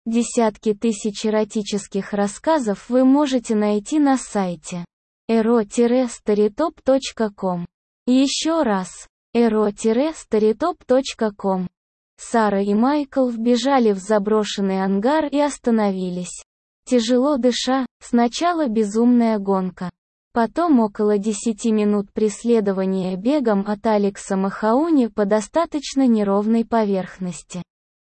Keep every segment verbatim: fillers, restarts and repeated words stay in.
Десятки тысяч эротических рассказов вы можете найти на сайте эро старитоп точка ком. Еще раз, эро старитоп точка ком. Сара и Майкл вбежали в заброшенный ангар и остановились. Тяжело дыша, сначала безумная гонка. Потом около десяти минут преследования бегом от Алекса Махауни по достаточно неровной поверхности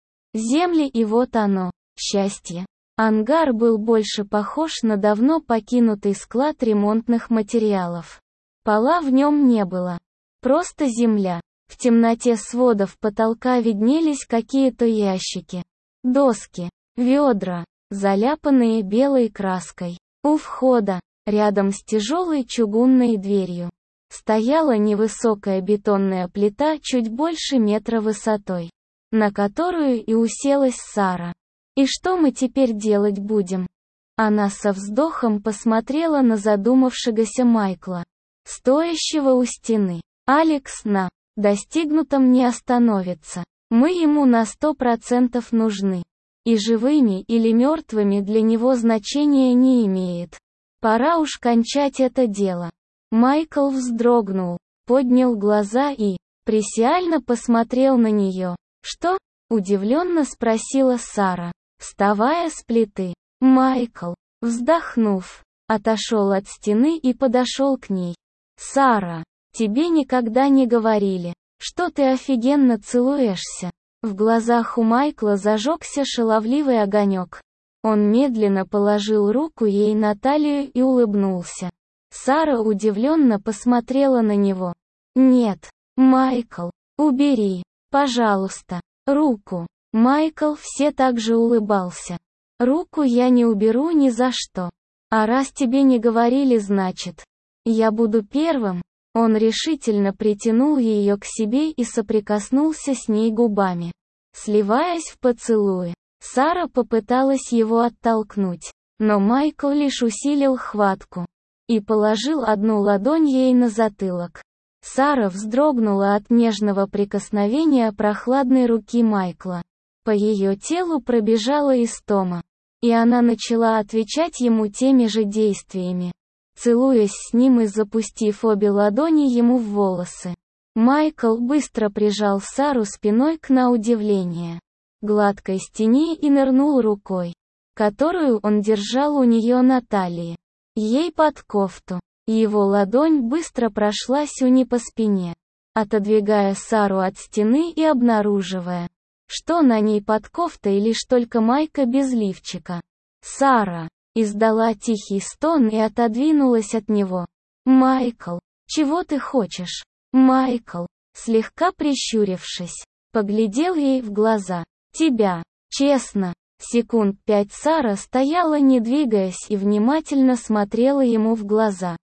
земли, и вот оно, счастье. Ангар был больше похож на давно покинутый склад ремонтных материалов. Пола в нем не было. Просто земля. В темноте сводов потолка виднелись какие-то ящики, доски, ведра, заляпанные белой краской. У входа, рядом с тяжелой чугунной дверью, стояла невысокая бетонная плита чуть больше метра высотой, на которую и уселась Сара. «И что мы теперь делать будем?» Она со вздохом посмотрела на задумавшегося Майкла, стоящего у стены. «Алекс на достигнутом не остановится. Мы ему на сто процентов нужны. И живыми или мертвыми для него значения не имеет. Пора уж кончать это дело». Майкл вздрогнул, поднял глаза и пресиально посмотрел на нее. «Что?» — удивленно спросила Сара, вставая с плиты. Майкл, вздохнув, отошел от стены и подошел к ней. «Сара, тебе никогда не говорили, что ты офигенно целуешься?» В глазах у Майкла зажегся шаловливый огонек. Он медленно положил руку ей на талию и улыбнулся. Сара удивленно посмотрела на него. «Нет, Майкл, убери, пожалуйста, руку». Майкл все так же улыбался. «Руку я не уберу ни за что. А раз тебе не говорили, значит, я буду первым». Он решительно притянул ее к себе и соприкоснулся с ней губами, сливаясь в поцелуе. Сара попыталась его оттолкнуть, но Майкл лишь усилил хватку и положил одну ладонь ей на затылок. Сара вздрогнула от нежного прикосновения прохладной руки Майкла. По ее телу пробежала истома, и она начала отвечать ему теми же действиями, целуясь с ним и запустив обе ладони ему в волосы. Майкл быстро прижал Сару спиной к, на удивление, гладкой стене и нырнул рукой, которую он держал у нее на талии, ей под кофту. Его ладонь быстро прошлась у нее по спине, отодвигая Сару от стены и обнаруживая, что на ней под кофтой лишь только майка без лифчика. Сара издала тихий стон и отодвинулась от него. «Майкл, чего ты хочешь?» Майкл, слегка прищурившись, поглядел ей в глаза. «Тебя, честно». Секунд пять Сара стояла, не двигаясь, и внимательно смотрела ему в глаза.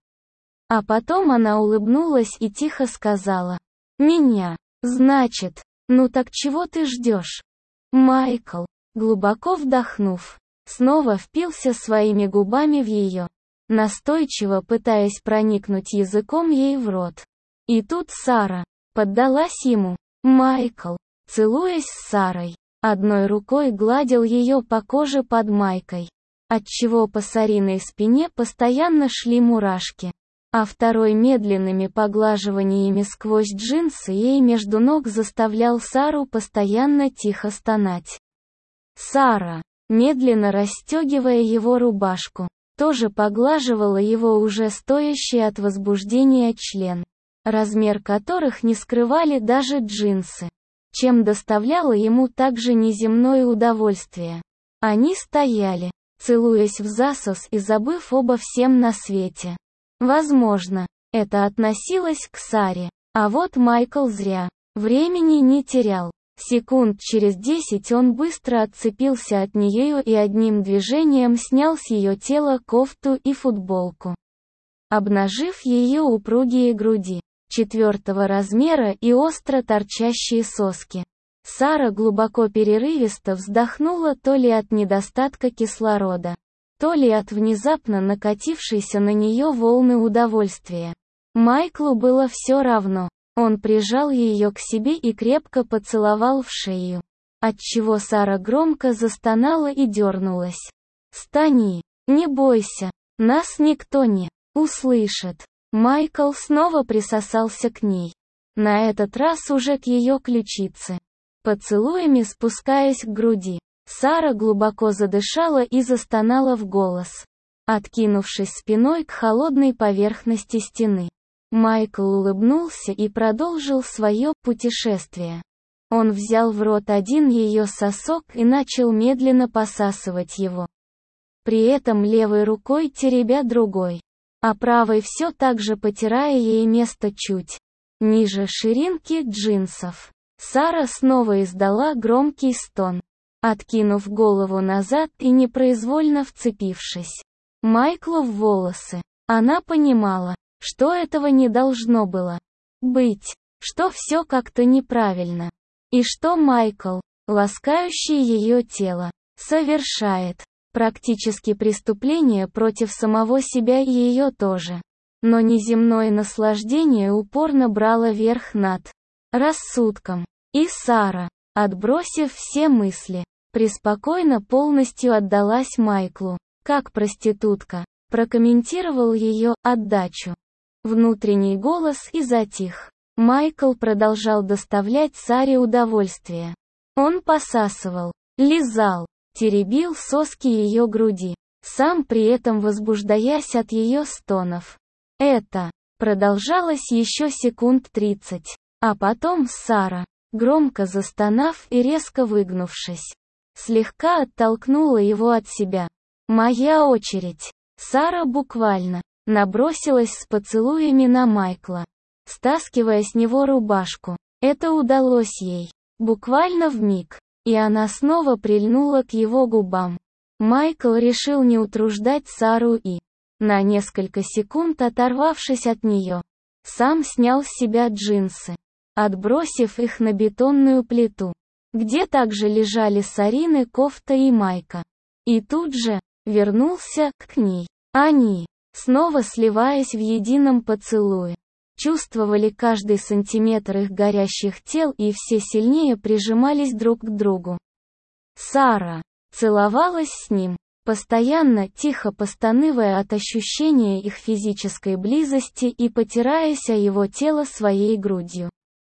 А потом она улыбнулась и тихо сказала: «Меня. Значит, ну так чего ты ждешь?» Майкл, глубоко вдохнув, снова впился своими губами в ее, настойчиво пытаясь проникнуть языком ей в рот. И тут Сара поддалась ему. Майкл, целуясь с Сарой, одной рукой гладил ее по коже под майкой, отчего по Сариной спине постоянно шли мурашки, а второй медленными поглаживаниями сквозь джинсы ей между ног заставлял Сару постоянно тихо стонать. Сара, медленно расстегивая его рубашку, тоже поглаживала его уже стоящий от возбуждения член, размер которых не скрывали даже джинсы, чем доставляло ему также неземное удовольствие. Они стояли, целуясь в засос и забыв обо всем на свете. Возможно, это относилось к Саре, а вот Майкл зря времени не терял. Секунд через десять он быстро отцепился от нее и одним движением снял с ее тела кофту и футболку, обнажив ее упругие груди четвертого размера и остро торчащие соски. Сара глубоко перерывисто вздохнула то ли от недостатка кислорода, то ли от внезапно накатившейся на нее волны удовольствия. Майклу было все равно. Он прижал ее к себе и крепко поцеловал в шею. отчего Сара громко застонала и дернулась. «Стани, не бойся, нас никто не услышит». Майкл снова присосался к ней. На этот раз уже к ее ключице. Поцелуями спускаясь к груди, Сара глубоко задышала и застонала в голос, откинувшись спиной к холодной поверхности стены. Майкл улыбнулся и продолжил свое путешествие. Он взял в рот один ее сосок и начал медленно посасывать его, при этом левой рукой теребя другой, а правой все так же потирая ей место чуть ниже ширинки джинсов. Сара снова издала громкий стон, откинув голову назад и непроизвольно вцепившись Майклу в волосы. Она понимала, что этого не должно было быть, что все как-то неправильно, и что Майкл, ласкающий ее тело, совершает практически преступление против самого себя и ее тоже. Но неземное наслаждение упорно брало верх над рассудком. И Сара, отбросив все мысли, преспокойно полностью отдалась Майклу, как проститутка, прокомментировал ее отдачу внутренний голос и затих. Майкл продолжал доставлять Саре удовольствие. Он посасывал, лизал, теребил соски ее груди, сам при этом возбуждаясь от ее стонов. Это продолжалось еще секунд тридцать, а потом Сара, громко застонав и резко выгнувшись, слегка оттолкнула его от себя. «Моя очередь». Сара буквально набросилась с поцелуями на Майкла, стаскивая с него рубашку. Это удалось ей буквально вмиг, и она снова прильнула к его губам. Майкл решил не утруждать Сару и, на несколько секунд оторвавшись от нее, сам снял с себя джинсы, отбросив их на бетонную плиту, где также лежали Сарины кофта и майка. И тут же вернулся к ней. Они, снова сливаясь в едином поцелуе, чувствовали каждый сантиметр их горящих тел и все сильнее прижимались друг к другу. Сара целовалась с ним, постоянно тихо постанывая от ощущения их физической близости и потираясь о его тело своей грудью,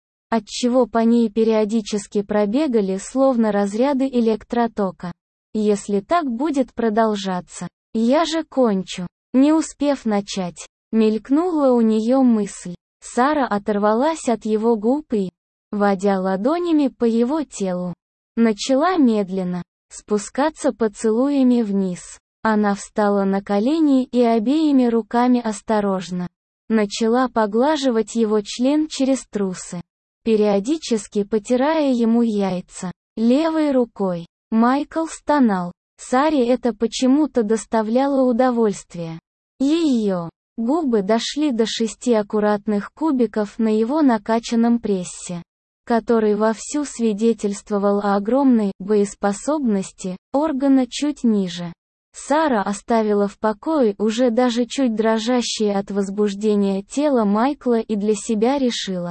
отчего по ней периодически пробегали словно разряды электротока. Если так будет продолжаться, я же кончу. Не успев начать, мелькнула у нее мысль. Сара оторвалась от его губ и, водя ладонями по его телу, начала медленно спускаться поцелуями вниз. Она встала на колени и обеими руками осторожно начала поглаживать его член через трусы, периодически потирая ему яйца. Левой рукой Майкл стонал. Саре это почему-то доставляло удовольствие. Ее губы дошли до шести аккуратных кубиков на его накачанном прессе, который вовсю свидетельствовал о огромной боеспособности органа чуть ниже. Сара оставила в покое уже даже чуть дрожащее от возбуждения тело Майкла и для себя решила: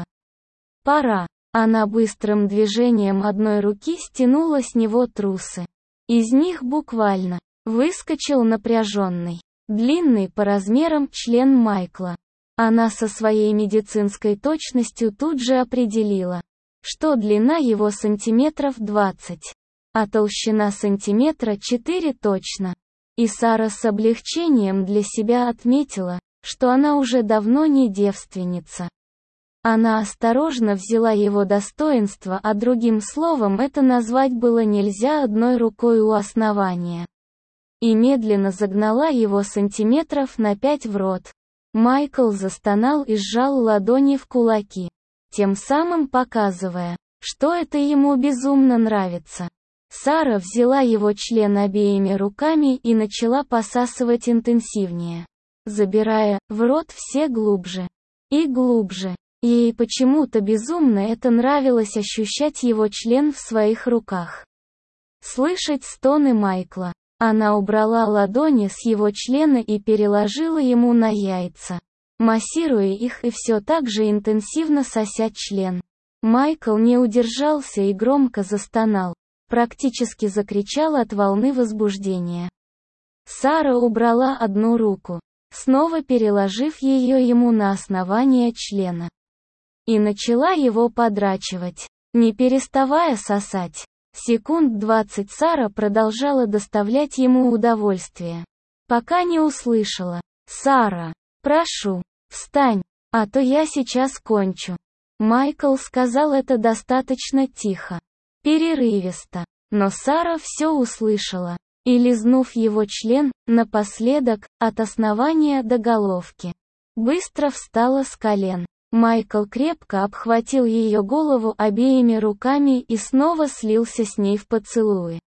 пора. Она быстрым движением одной руки стянула с него трусы. Из них буквально выскочил напряженный, длинный по размерам член Майкла. Она со своей медицинской точностью тут же определила, что длина его сантиметров двадцать, а толщина сантиметра четыре точно. И Сара с облегчением для себя отметила, что она уже давно не девственница. Она осторожно взяла его достоинство, а другим словом это назвать было нельзя, одной рукой у основания, и медленно загнала его сантиметров на пять в рот. Майкл застонал и сжал ладони в кулаки, тем самым показывая, что это ему безумно нравится. Сара взяла его член обеими руками и начала посасывать интенсивнее, забирая в рот все глубже и глубже. Ей почему-то безумно это нравилось, ощущать его член в своих руках, слышать стоны Майкла. Она убрала ладони с его члена и переложила ему на яйца, массируя их и все так же интенсивно сося член. Майкл не удержался и громко застонал. практически закричал от волны возбуждения. Сара убрала одну руку, снова переложив ее ему на основание члена, и начала его подрачивать, не переставая сосать. Секунд двадцать Сара продолжала доставлять ему удовольствие, пока не услышала: «Сара, прошу, встань, а то я сейчас кончу». Майкл сказал это достаточно тихо, перерывисто, но Сара все услышала, и, лизнув его член, напоследок, от основания до головки, быстро встала с колен. Майкл крепко обхватил ее голову обеими руками и снова слился с ней в поцелуи.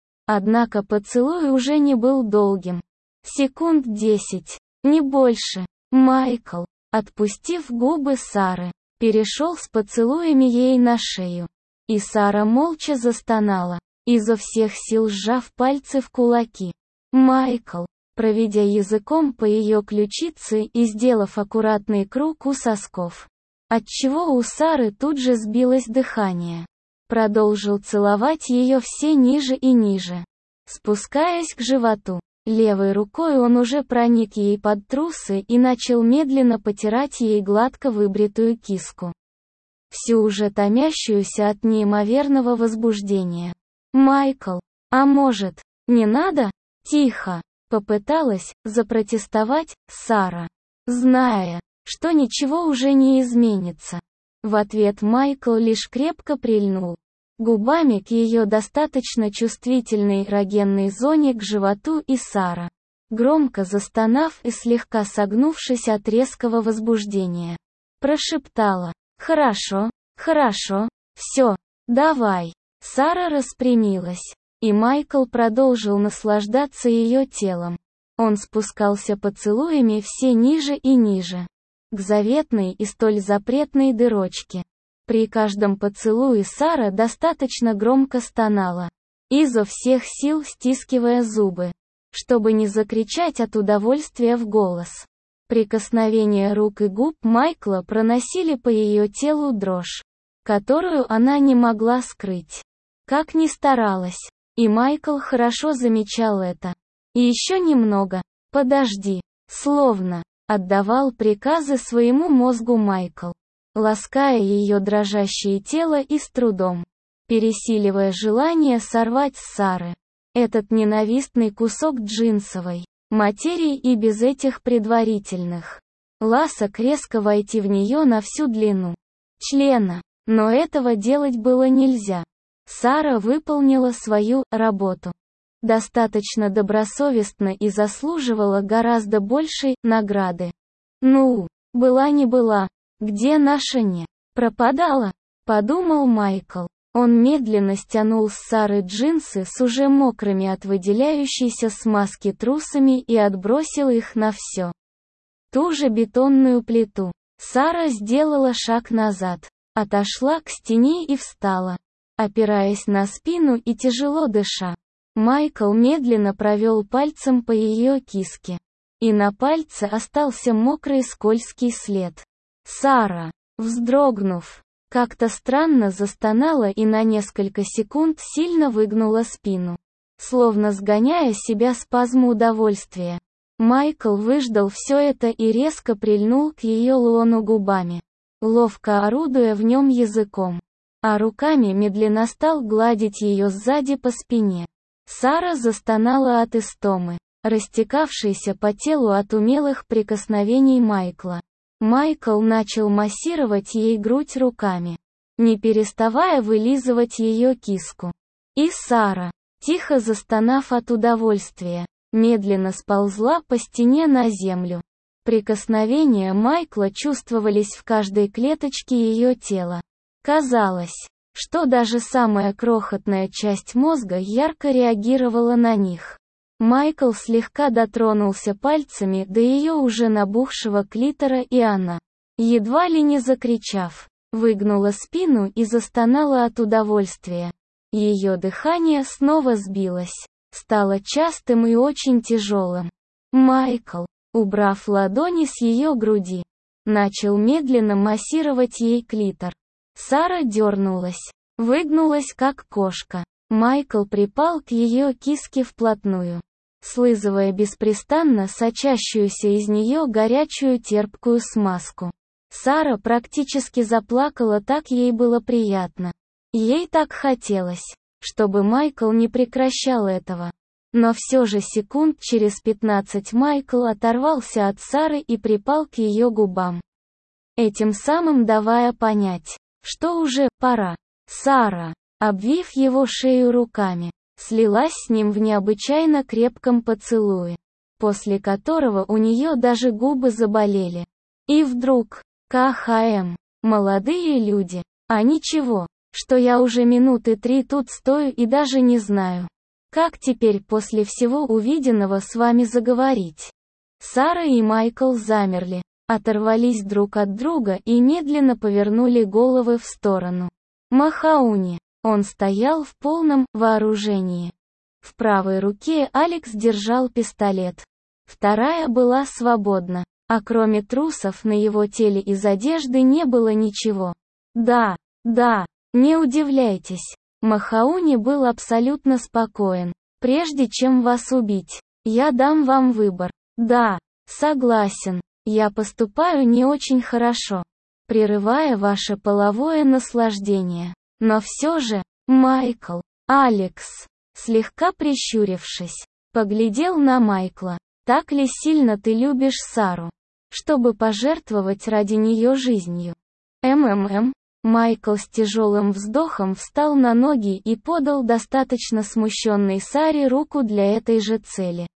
Однако поцелуй уже не был долгим. Секунд десять, не больше. Майкл, отпустив губы Сары, перешел с поцелуями ей на шею. И Сара молча застонала, изо всех сил сжав пальцы в кулаки. Майкл, проведя языком по ее ключице и сделав аккуратный круг у сосков, отчего у Сары тут же сбилось дыхание, продолжил целовать ее все ниже и ниже, спускаясь к животу. Левой рукой он уже проник ей под трусы и начал медленно потирать ей гладко выбритую киску, всю уже томящуюся от неимоверного возбуждения. «Майкл, а может, не надо?» «Тихо!» Попыталась запротестовать Сара, зная, что ничего уже не изменится. В ответ Майкл лишь крепко прильнул губами к ее достаточно чувствительной эрогенной зоне к животу, и Сара, громко застонав и слегка согнувшись от резкого возбуждения, прошептала: «Хорошо, хорошо, все, давай». Сара распрямилась, и Майкл продолжил наслаждаться ее телом. Он спускался поцелуями все ниже и ниже, к заветной и столь запретной дырочке. При каждом поцелуе Сара достаточно громко стонала, изо всех сил стискивая зубы, чтобы не закричать от удовольствия в голос. Прикосновения рук и губ Майкла проносили по ее телу дрожь, которую она не могла скрыть, как ни старалась. И Майкл хорошо замечал это. И еще немного, подожди, словно отдавал приказы своему мозгу Майкл, лаская ее дрожащее тело и с трудом, пересиливая желание сорвать с Сары этот ненавистный кусок джинсовой материи и без этих предварительных ласок резко войти в нее на всю длину члена. Но этого делать было нельзя. Сара выполнила свою работу достаточно добросовестно и заслуживала гораздо большей награды. «Ну, была не была, где наша не пропадала?» — подумал Майкл. Он медленно стянул с Сары джинсы с уже мокрыми от выделяющейся смазки трусами и отбросил их на все ту же бетонную плиту. Сара сделала шаг назад, отошла к стене и встала, опираясь на спину и тяжело дыша. Майкл медленно провел пальцем по ее киске, и на пальце остался мокрый скользкий след. Сара, вздрогнув, как-то странно застонала и на несколько секунд сильно выгнула спину, словно сгоняя себя спазму удовольствия. Майкл выждал все это и резко прильнул к ее лону губами, ловко орудуя в нем языком, а руками медленно стал гладить ее сзади по спине. Сара застонала от истомы, растекавшейся по телу от умелых прикосновений Майкла. Майкл начал массировать ей грудь руками, не переставая вылизывать ее киску. И Сара, тихо застонав от удовольствия, медленно сползла по стене на землю. Прикосновения Майкла чувствовались в каждой клеточке ее тела. Казалось, что даже самая крохотная часть мозга ярко реагировала на них. Майкл слегка дотронулся пальцами до ее уже набухшего клитора, и она, едва ли не закричав, выгнула спину и застонала от удовольствия. Ее дыхание снова сбилось, стало частым и очень тяжелым. Майкл, убрав ладони с ее груди, начал медленно массировать ей клитор. Сара дернулась, выгнулась как кошка, Майкл припал к ее киске вплотную, слизывая беспрестанно сочащуюся из нее горячую терпкую смазку. Сара практически заплакала, так ей было приятно. Ей так хотелось, чтобы Майкл не прекращал этого. Но все же секунд через пятнадцать Майкл оторвался от Сары и припал к ее губам, этим самым давая понять, что уже пора. Сара, обвив его шею руками, слилась с ним в необычайно крепком поцелуе, после которого у нее даже губы заболели. И вдруг, КХМ, молодые люди, а ничего, что я уже минуты три тут стою и даже не знаю, как теперь после всего увиденного с вами заговорить. Сара и Майкл замерли, оторвались друг от друга и медленно повернули головы в сторону Махауни. Он стоял в полном вооружении. В правой руке Алекс держал пистолет. Вторая была свободна, а кроме трусов на его теле из одежды не было ничего. Да, да, не удивляйтесь. Махауни был абсолютно спокоен. Прежде чем вас убить, я дам вам выбор. Да, согласен, я поступаю не очень хорошо, прерывая ваше половое наслаждение. Но все же, Майкл, Алекс, слегка прищурившись, поглядел на Майкла. Так ли сильно ты любишь Сару, чтобы пожертвовать ради нее жизнью? МММ. Майкл с тяжелым вздохом встал на ноги и подал достаточно смущенной Саре руку для этой же цели.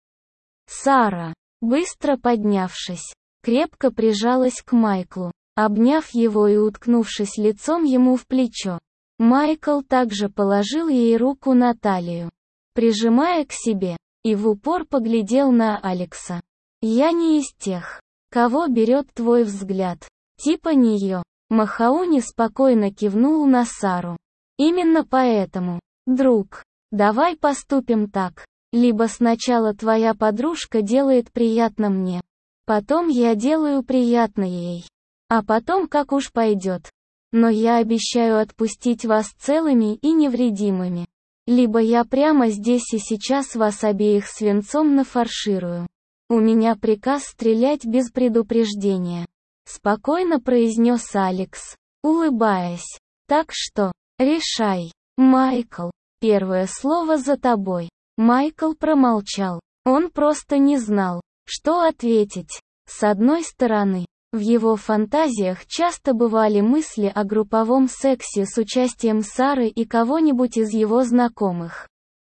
Сара, быстро поднявшись, крепко прижалась к Майклу, обняв его и уткнувшись лицом ему в плечо. Майкл также положил ей руку на талию, прижимая к себе, и в упор поглядел на Алекса. «Я не из тех, кого берет твой взгляд. Типа нее». Махауни спокойно кивнул на Сару. «Именно поэтому, друг, давай поступим так. Либо сначала твоя подружка делает приятно мне, потом я делаю приятно ей, а потом как уж пойдет. Но я обещаю отпустить вас целыми и невредимыми. Либо я прямо здесь и сейчас вас обеих свинцом нафарширую. У меня приказ стрелять без предупреждения», — спокойно произнес Алекс, улыбаясь. «Так что, решай, Майкл. Первое слово за тобой». Майкл промолчал. Он просто не знал, что ответить. С одной стороны, в его фантазиях часто бывали мысли о групповом сексе с участием Сары и кого-нибудь из его знакомых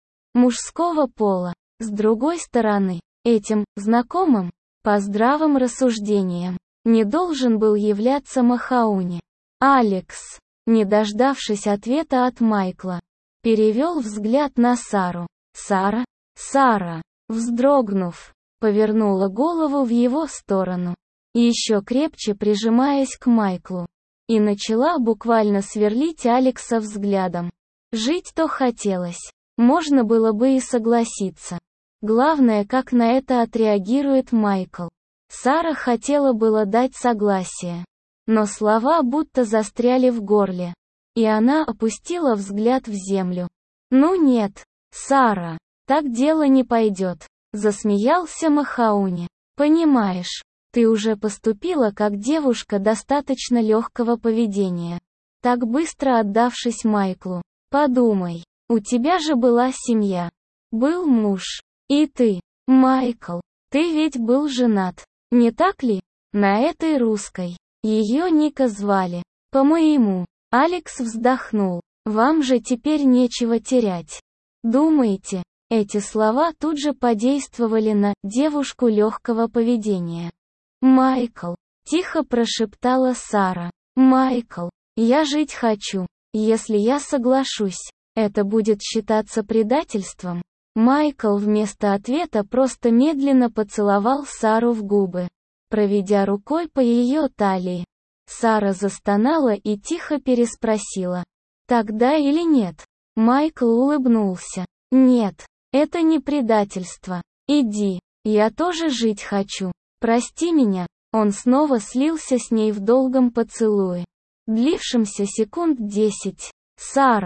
мужского пола. С другой стороны, этим знакомым, по здравым рассуждениям, не должен был являться Махауни. Алекс, не дождавшись ответа от Майкла, перевел взгляд на Сару. Сара, Сара, вздрогнув, повернула голову в его сторону, еще крепче прижимаясь к Майклу, и начала буквально сверлить Алекса взглядом. Жить-то хотелось, можно было бы и согласиться. Главное, как на это отреагирует Майкл. Сара хотела было дать согласие, но слова будто застряли в горле, и она опустила взгляд в землю. «Ну нет, Сара, так дело не пойдет», — засмеялся Махауни. «Понимаешь, ты уже поступила как девушка достаточно легкого поведения, так быстро отдавшись Майклу. Подумай, у тебя же была семья, был муж, и ты, Майкл, ты ведь был женат, не так ли? На этой русской. Ее Ника звали. По-моему». Алекс вздохнул. «Вам же теперь нечего терять. Думаете?» Эти слова тут же подействовали на девушку легкого поведения. «Майкл», — тихо прошептала Сара. «Майкл, я жить хочу. Если я соглашусь, это будет считаться предательством». Майкл вместо ответа просто медленно поцеловал Сару в губы, проведя рукой по ее талии. Сара застонала и тихо переспросила: «Тогда или нет?» Майкл улыбнулся. «Нет, это не предательство. Иди, я тоже жить хочу. Прости меня». Он снова слился с ней в долгом поцелуе, длившемся секунд десять. «Сара,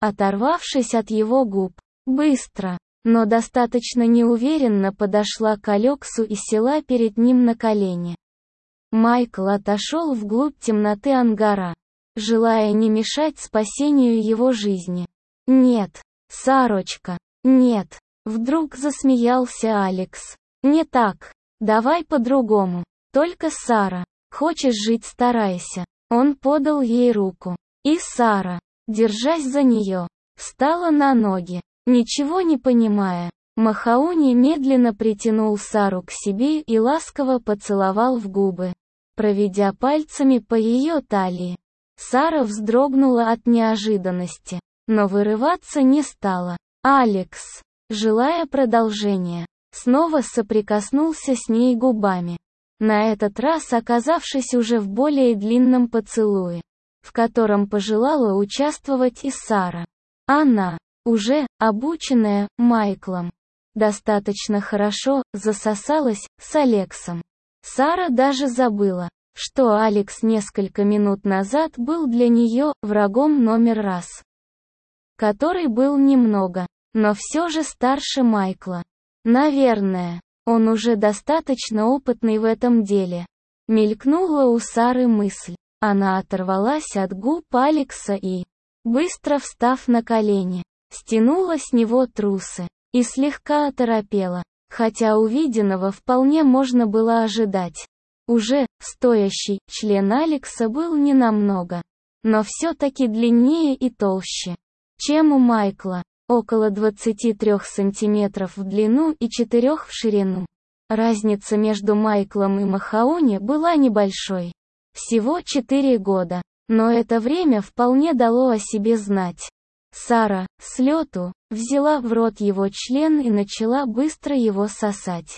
оторвавшись от его губ. Быстро, но достаточно неуверенно подошла к Алексу и села перед ним на колени. Майкл отошел вглубь темноты ангара, желая не мешать спасению его жизни. «Нет, Сарочка, нет!» Вдруг засмеялся Алекс. «Не так. Давай по-другому. Только, Сара, хочешь жить — старайся». Он подал ей руку. И Сара, держась за нее, встала на ноги. Ничего не понимая, Махауни медленно притянул Сару к себе и ласково поцеловал в губы, проведя пальцами по ее талии. Сара вздрогнула от неожиданности, но вырываться не стала. Алекс, желая продолжения, снова соприкоснулся с ней губами, на этот раз оказавшись уже в более длинном поцелуе, в котором пожелала участвовать и Сара. Она, уже обученная Майклом, достаточно хорошо засосалась с Алексом. Сара даже забыла, что Алекс несколько минут назад был для нее врагом номер раз, который был немного, но все же старше Майкла. Наверное, он уже достаточно опытный в этом деле. Мелькнула у Сары мысль. Она оторвалась от губ Алекса и, быстро встав на колени, стянула с него трусы и слегка оторопела, хотя увиденного вполне можно было ожидать. Уже стоящий член Алекса был не намного, но все-таки длиннее и толще, чем у Майкла, около двадцати трёх сантиметров в длину и четырёх в ширину. Разница между Майклом и Махауни была небольшой. Всего четыре года, но это время вполне дало о себе знать. Сара, с лету, взяла в рот его член и начала быстро его сосать,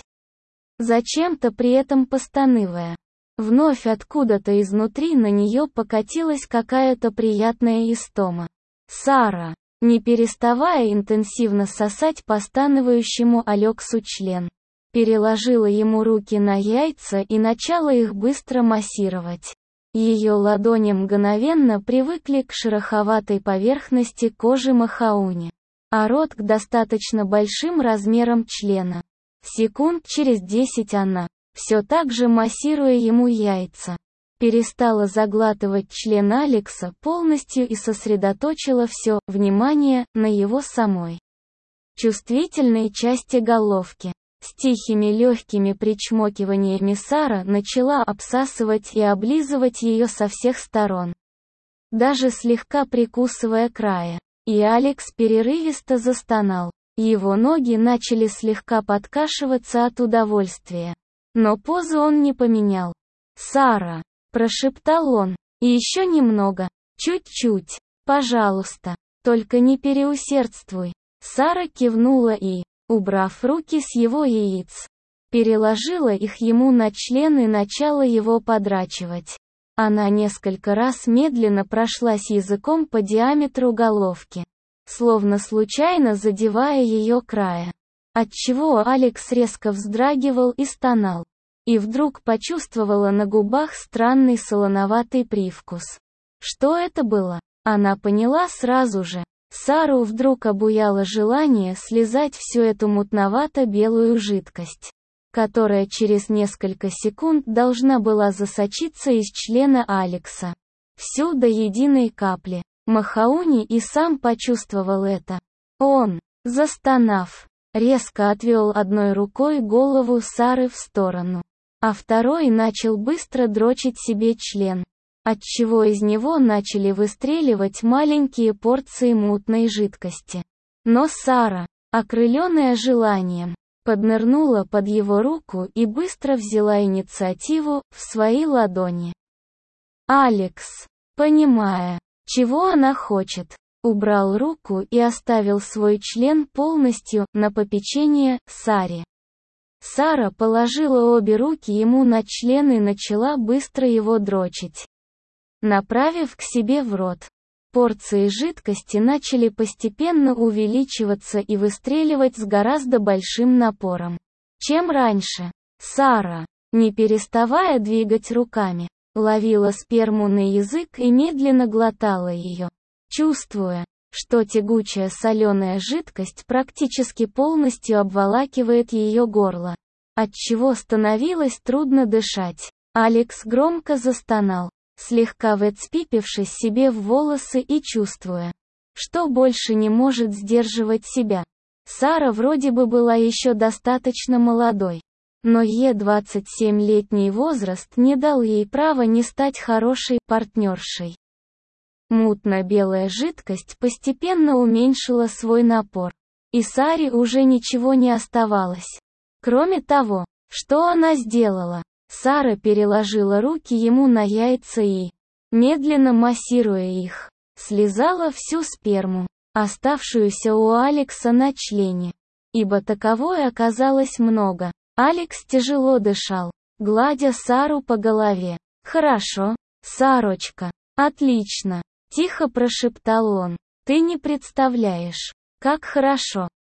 зачем-то при этом постанывая. Вновь откуда-то изнутри на нее покатилась какая-то приятная истома. Сара, не переставая интенсивно сосать постанывающему Алексу член, переложила ему руки на яйца и начала их быстро массировать. Ее ладони мгновенно привыкли к шероховатой поверхности кожи Махауни, а рот к достаточно большим размерам члена. Секунд через десять она, все так же массируя ему яйца, перестала заглатывать член Алекса полностью и сосредоточила все внимание на его самой чувствительной части головки. С тихими легкими причмокиваниями Сара начала обсасывать и облизывать ее со всех сторон, даже слегка прикусывая края. И Алекс перерывисто застонал. Его ноги начали слегка подкашиваться от удовольствия. Но позу он не поменял. «Сара!» – прошептал он. «И еще немного. Чуть-чуть. Пожалуйста. Только не переусердствуй». Сара кивнула и, убрав руки с его яиц, переложила их ему на член и начала его подрачивать. Она несколько раз медленно прошлась языком по диаметру головки, словно случайно задевая ее края, отчего Алекс резко вздрагивал и стонал. И вдруг почувствовала на губах странный солоноватый привкус. Что это было? Она поняла сразу же. Сару вдруг обуяло желание слизать всю эту мутновато-белую жидкость, которая через несколько секунд должна была засочиться из члена Алекса. Всю до единой капли. Махауни и сам почувствовал это. Он, застонав, резко отвел одной рукой голову Сары в сторону, а второй начал быстро дрочить себе член, отчего из него начали выстреливать маленькие порции мутной жидкости. Но Сара, окрыленная желанием, поднырнула под его руку и быстро взяла инициативу в свои ладони. Алекс, понимая, чего она хочет, убрал руку и оставил свой член полностью на попечение Саре. Сара положила обе руки ему на член и начала быстро его дрочить, направив к себе в рот. Порции жидкости начали постепенно увеличиваться и выстреливать с гораздо большим напором, чем раньше. Сара, не переставая двигать руками, ловила сперму на язык и медленно глотала ее, чувствуя, что тягучая соленая жидкость практически полностью обволакивает ее горло, отчего становилось трудно дышать. Алекс громко застонал, слегка вцепившись себе в волосы и чувствуя, что больше не может сдерживать себя. Сара вроде бы была еще достаточно молодой, но е двадцать семь-летний возраст не дал ей права не стать хорошей партнершей. Мутно-белая жидкость постепенно уменьшила свой напор, и Саре уже ничего не оставалось. Кроме того, что она сделала? Сара переложила руки ему на яйца и, медленно массируя их, слизала всю сперму, оставшуюся у Алекса на члене, ибо таковой оказалось много. Алекс тяжело дышал, гладя Сару по голове. «Хорошо, Сарочка, отлично», — тихо прошептал он. «Ты не представляешь, как хорошо.